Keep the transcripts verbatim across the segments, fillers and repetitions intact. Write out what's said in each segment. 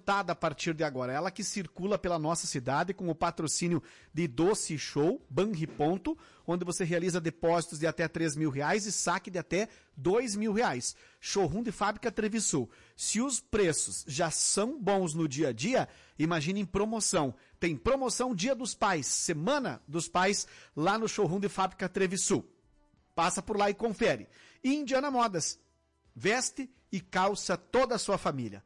lotada a partir de agora. Ela que circula pela nossa cidade com o patrocínio de Doce Show, Banriponto, onde você realiza depósitos de até três mil reais e saque de até dois mil reais. Showroom de fábrica Trevisul. Se os preços já são bons no dia a dia, imagine em promoção. Tem promoção Dia dos Pais, Semana dos Pais, lá no Showroom de fábrica Trevisul. Passa por lá e confere. E Indiana Modas. Veste e calça toda a sua família.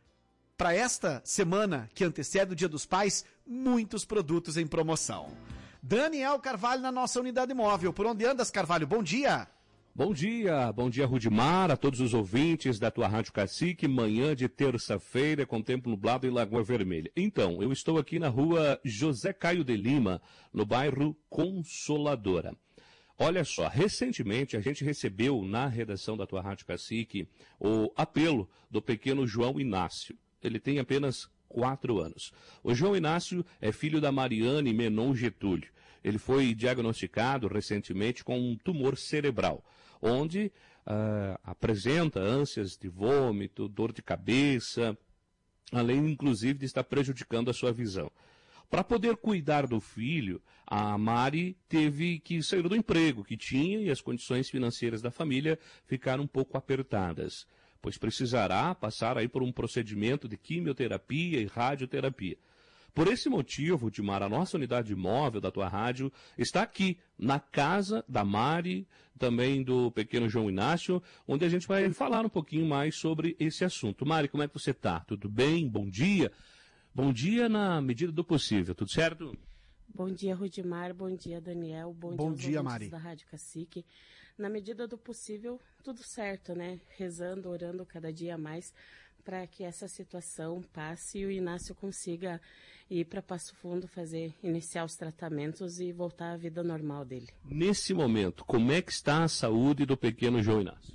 Para esta semana que antecede o Dia dos Pais, muitos produtos em promoção. Daniel Carvalho na nossa unidade móvel. Por onde andas, Carvalho? Bom dia. Bom dia, bom dia Rudimar, a todos os ouvintes da tua Rádio Cacique, manhã de terça-feira com tempo nublado em Lagoa Vermelha. Então, eu estou aqui na rua José Caio de Lima, no bairro Consoladora. Olha só, recentemente a gente recebeu na redação da tua Rádio Cacique o apelo do pequeno João Inácio. Ele tem apenas quatro anos. O João Inácio é filho da Mariane Menon Getúlio. Ele foi diagnosticado recentemente com um tumor cerebral, onde uh, apresenta ânsias de vômito, dor de cabeça, além inclusive de estar prejudicando a sua visão. Para poder cuidar do filho, a Mari teve que sair do emprego que tinha e as condições financeiras da família ficaram um pouco apertadas, pois precisará passar aí por um procedimento de quimioterapia e radioterapia. Por esse motivo, Dimar, a nossa unidade móvel da tua rádio está aqui, na casa da Mari, também do pequeno João Inácio, onde a gente vai falar um pouquinho mais sobre esse assunto. Mari, como é que você está? Tudo bem? Bom dia? Bom dia na medida do possível, tudo certo? Bom dia, Rudimar, bom dia, Daniel, bom, bom dia, dia Mari. Da Rádio Cacique. Na medida do possível, tudo certo, né? Rezando, orando cada dia mais para que essa situação passe e o Inácio consiga ir para Passo Fundo, fazer, iniciar os tratamentos e voltar à vida normal dele. Nesse momento, como é que está a saúde do pequeno João Inácio?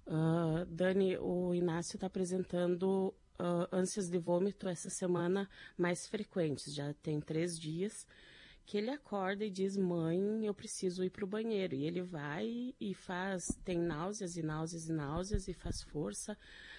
Uh, Dani, o Inácio está apresentando uh, ânsias de vômito essa semana mais frequentes, já tem três dias que ele acorda e diz, mãe, eu preciso ir para o banheiro. E ele vai e faz, tem náuseas e náuseas e náuseas e faz força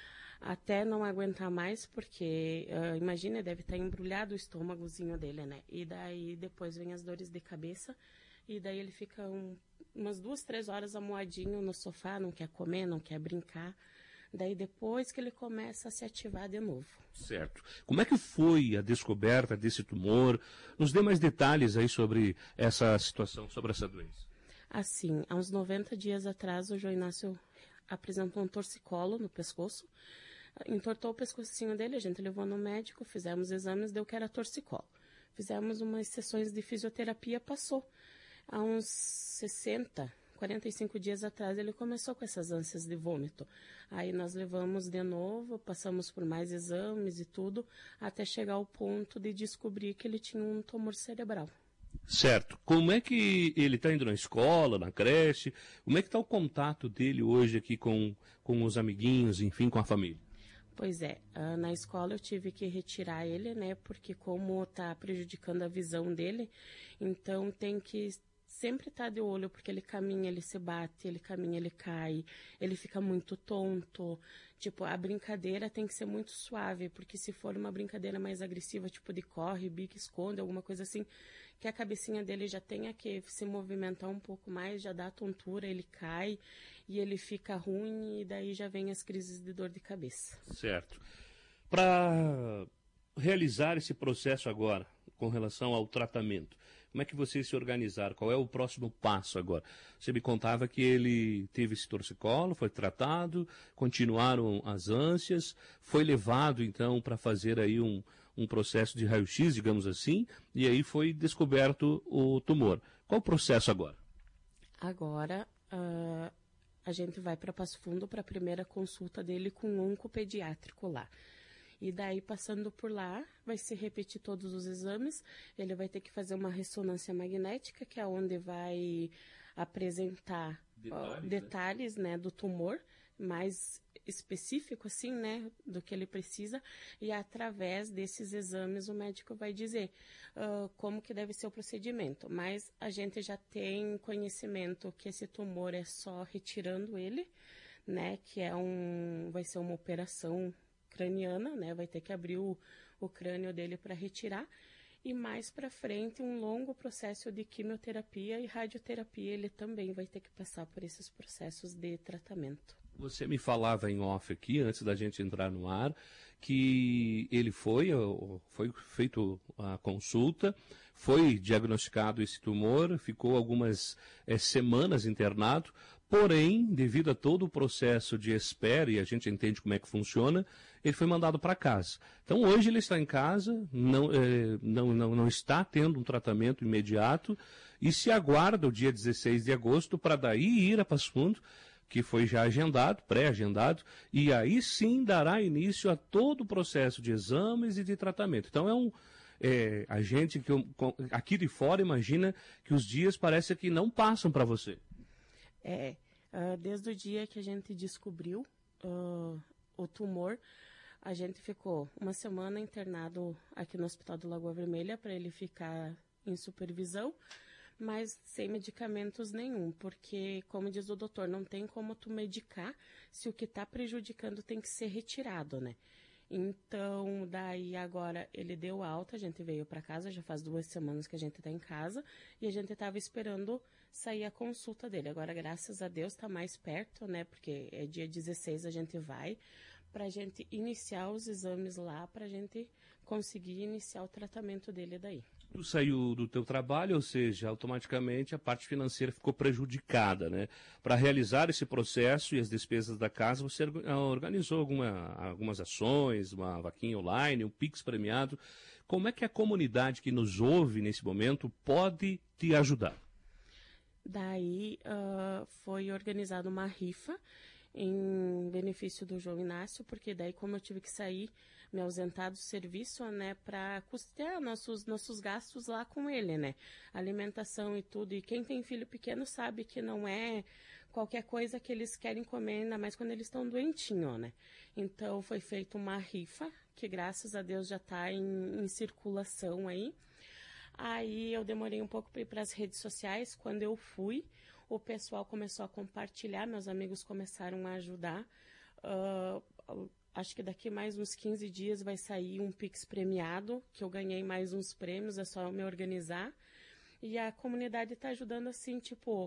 até não aguentar mais, porque, uh, imagina, deve estar embrulhado o estômagozinho dele, né? E daí depois vem as dores de cabeça e daí ele fica um, umas duas, três horas amoadinho no sofá, não quer comer, não quer brincar. Daí depois que ele começa a se ativar de novo. Certo. Como é que foi a descoberta desse tumor? Nos dê mais detalhes aí sobre essa situação, sobre essa doença. Assim, há uns noventa dias atrás, o João Inácio apresentou um torcicolo no pescoço, entortou o pescocinho dele, a gente levou no médico, fizemos exames, deu que era torcicolo. Fizemos umas sessões de fisioterapia, passou. Há uns sessenta, quarenta e cinco dias atrás ele começou com essas ânsias de vômito. Aí nós levamos de novo, passamos por mais exames e tudo, até chegar ao ponto de descobrir que ele tinha um tumor cerebral. Certo. Como é que ele está indo na escola, na creche? Como é que está o contato dele hoje aqui com, com os amiguinhos, enfim, com a família? Pois é, uh, na escola eu tive que retirar ele, né, porque como está prejudicando a visão dele, então tem que sempre tá de olho, porque ele caminha, ele se bate, ele caminha, ele cai, ele fica muito tonto. Tipo, a brincadeira tem que ser muito suave, porque se for uma brincadeira mais agressiva, tipo de corre, bica, esconde, alguma coisa assim, que a cabecinha dele já tenha que se movimentar um pouco mais, já dá tontura, ele cai e ele fica ruim e daí já vem as crises de dor de cabeça. Certo. Para realizar esse processo agora, com relação ao tratamento, como é que vocês se organizaram? Qual é o próximo passo agora? Você me contava que ele teve esse torcicolo, foi tratado, continuaram as ânsias, foi levado então para fazer aí um, um processo de raio-x, digamos assim, e aí foi descoberto o tumor. Qual o processo agora? Agora, uh, a gente vai para Passo Fundo para a primeira consulta dele com um oncopediátrico lá. E daí, passando por lá, vai se repetir todos os exames, ele vai ter que fazer uma ressonância magnética, que é onde vai apresentar detalhes, ó, detalhes né? né, do tumor, mais específico, assim, né, do que ele precisa, e através desses exames o médico vai dizer uh, como que deve ser o procedimento. Mas a gente já tem conhecimento que esse tumor é só retirando ele, né, que é um, vai ser uma operação craniana, né? Vai ter que abrir o, o crânio dele para retirar. E mais para frente, um longo processo de quimioterapia e radioterapia. Ele também vai ter que passar por esses processos de tratamento. Você me falava em off aqui, antes da gente entrar no ar, que ele foi, foi feito a consulta, foi diagnosticado esse tumor, ficou algumas é, semanas internado, porém, devido a todo o processo de espera, e a gente entende como é que funciona, ele foi mandado para casa. Então, hoje ele está em casa, não, é, não, não, não está tendo um tratamento imediato, e se aguarda o dia dezesseis de agosto para daí ir a Passo Fundo, que foi já agendado, pré-agendado, e aí sim dará início a todo o processo de exames e de tratamento. Então é um, é, a gente que aqui de fora imagina que os dias parece que não passam para você. É, uh, desde o dia que a gente descobriu uh, o tumor, a gente ficou uma semana internado aqui no Hospital do Lagoa Vermelha para ele ficar em supervisão, mas sem medicamentos nenhum, porque, como diz o doutor, não tem como tu medicar se o que está prejudicando tem que ser retirado, né? Então, daí agora ele deu alta, a gente veio para casa, já faz duas semanas que a gente está em casa, e a gente estava esperando sair a consulta dele. Agora, graças a Deus, está mais perto, né? Porque é dia dezesseis a gente vai, para a gente iniciar os exames lá, para a gente conseguir iniciar o tratamento dele daí. Tu saiu do teu trabalho, ou seja, automaticamente a parte financeira ficou prejudicada, né? Para realizar esse processo e as despesas da casa, você organizou alguma, algumas ações, uma vaquinha online, um Pix premiado. Como é que a comunidade que nos ouve nesse momento pode te ajudar? Daí uh, foi organizada uma rifa em benefício do João Inácio, porque daí como eu tive que sair, me ausentar do serviço, né, para custear nossos, nossos gastos lá com ele, né, alimentação e tudo, e quem tem filho pequeno sabe que não é qualquer coisa que eles querem comer, ainda mais quando eles estão doentinhos, né, então foi feita uma rifa, que graças a Deus já está em, em circulação aí. Aí eu demorei um pouco para ir para as redes sociais. Quando eu fui, o pessoal começou a compartilhar, meus amigos começaram a ajudar. Uh, acho que daqui mais uns quinze dias vai sair um Pix premiado, que eu ganhei mais uns prêmios, é só eu me organizar. E a comunidade está ajudando assim, tipo,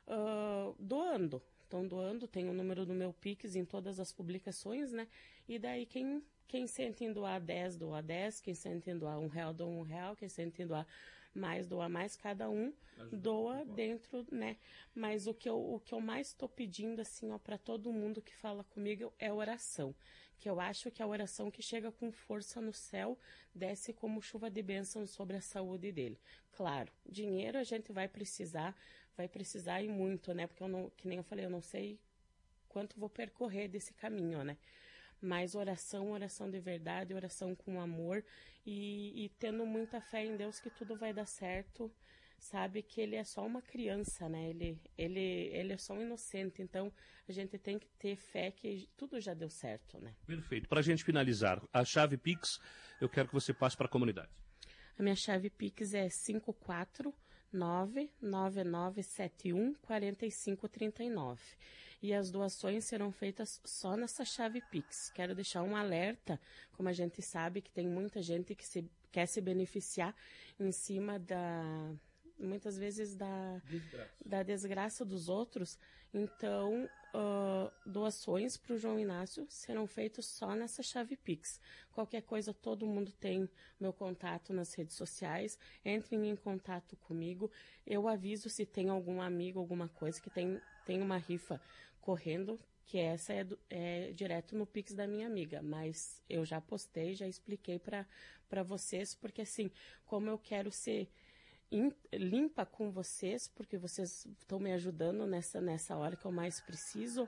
uh, doando. Estão doando, tem o número do meu Pix em todas as publicações, né? E daí quem... Quem sente em doar dez, doa dez. Quem sente em doar um real, doa um real. Quem sente em doar mais, doa mais. Cada um ajuda, doa dentro, né? Mas o que eu, o que eu mais estou pedindo, assim, ó, para todo mundo que fala comigo é oração. Que eu acho que a oração que chega com força no céu desce como chuva de bênção sobre a saúde dele. Claro, dinheiro a gente vai precisar, vai precisar e muito, né? Porque eu não, que nem eu falei, eu não sei quanto vou percorrer desse caminho, né? Mas oração, oração de verdade, oração com amor e, e tendo muita fé em Deus que tudo vai dar certo, sabe que ele é só uma criança, né? Ele, ele, ele é só um inocente, então a gente tem que ter fé que tudo já deu certo, né? Perfeito. Para a gente finalizar, a chave Pix, eu quero que você passe para a comunidade. A minha chave Pix é cinco quatro nove nove nove sete um quatro cinco três nove. E as doações serão feitas só nessa chave Pix. Quero deixar um alerta, como a gente sabe que tem muita gente que se, quer se beneficiar em cima da, muitas vezes, da desgraça, da desgraça dos outros. Então, uh, doações para o João Inácio serão feitas só nessa chave Pix. Qualquer coisa, todo mundo tem meu contato nas redes sociais. Entrem em contato comigo. Eu aviso se tem algum amigo, alguma coisa que tem, tem uma rifa correndo, que essa é, do, é direto no Pix da minha amiga, mas eu já postei, já expliquei para vocês, porque assim, como eu quero ser in, limpa com vocês, porque vocês estão me ajudando nessa, nessa hora que eu mais preciso,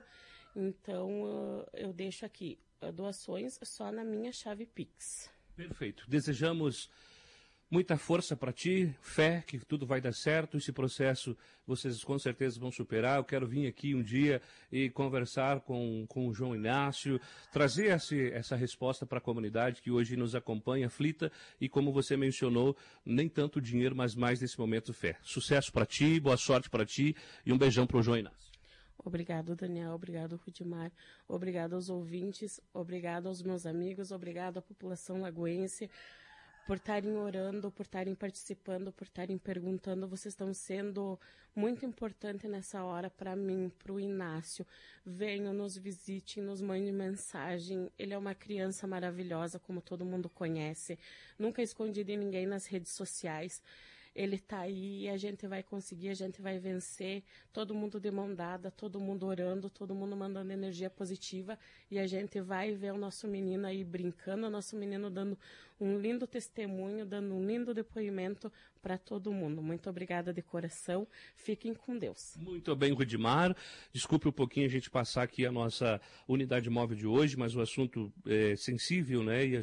então uh, eu deixo aqui uh, doações só na minha chave Pix. Perfeito. Desejamos muita força para ti, fé que tudo vai dar certo, esse processo vocês com certeza vão superar. Eu quero vir aqui um dia e conversar com, com o João Inácio, trazer esse, essa resposta para a comunidade que hoje nos acompanha aflita e, como você mencionou, nem tanto dinheiro, mas mais nesse momento fé. Sucesso para ti, boa sorte para ti e um beijão para o João Inácio. Obrigado, Daniel. Obrigado, Rudimar. Obrigado aos ouvintes. Obrigado aos meus amigos. Obrigado à população lagoense por estarem orando, por estarem participando, por estarem perguntando. Vocês estão sendo muito importantes nessa hora para mim, para o Inácio. Venham, nos visitem, nos mandem mensagem. Ele é uma criança maravilhosa, como todo mundo conhece. Nunca escondi de ninguém nas redes sociais. Ele está aí e a gente vai conseguir, a gente vai vencer. Todo mundo de mão dada, todo mundo orando, todo mundo mandando energia positiva. E a gente vai ver o nosso menino aí brincando, o nosso menino dando um lindo testemunho, dando um lindo depoimento para todo mundo. Muito obrigada de coração. Fiquem com Deus. Muito bem, Rudimar. Desculpe um pouquinho a gente passar aqui a nossa unidade móvel de hoje, mas o assunto é sensível, né? E a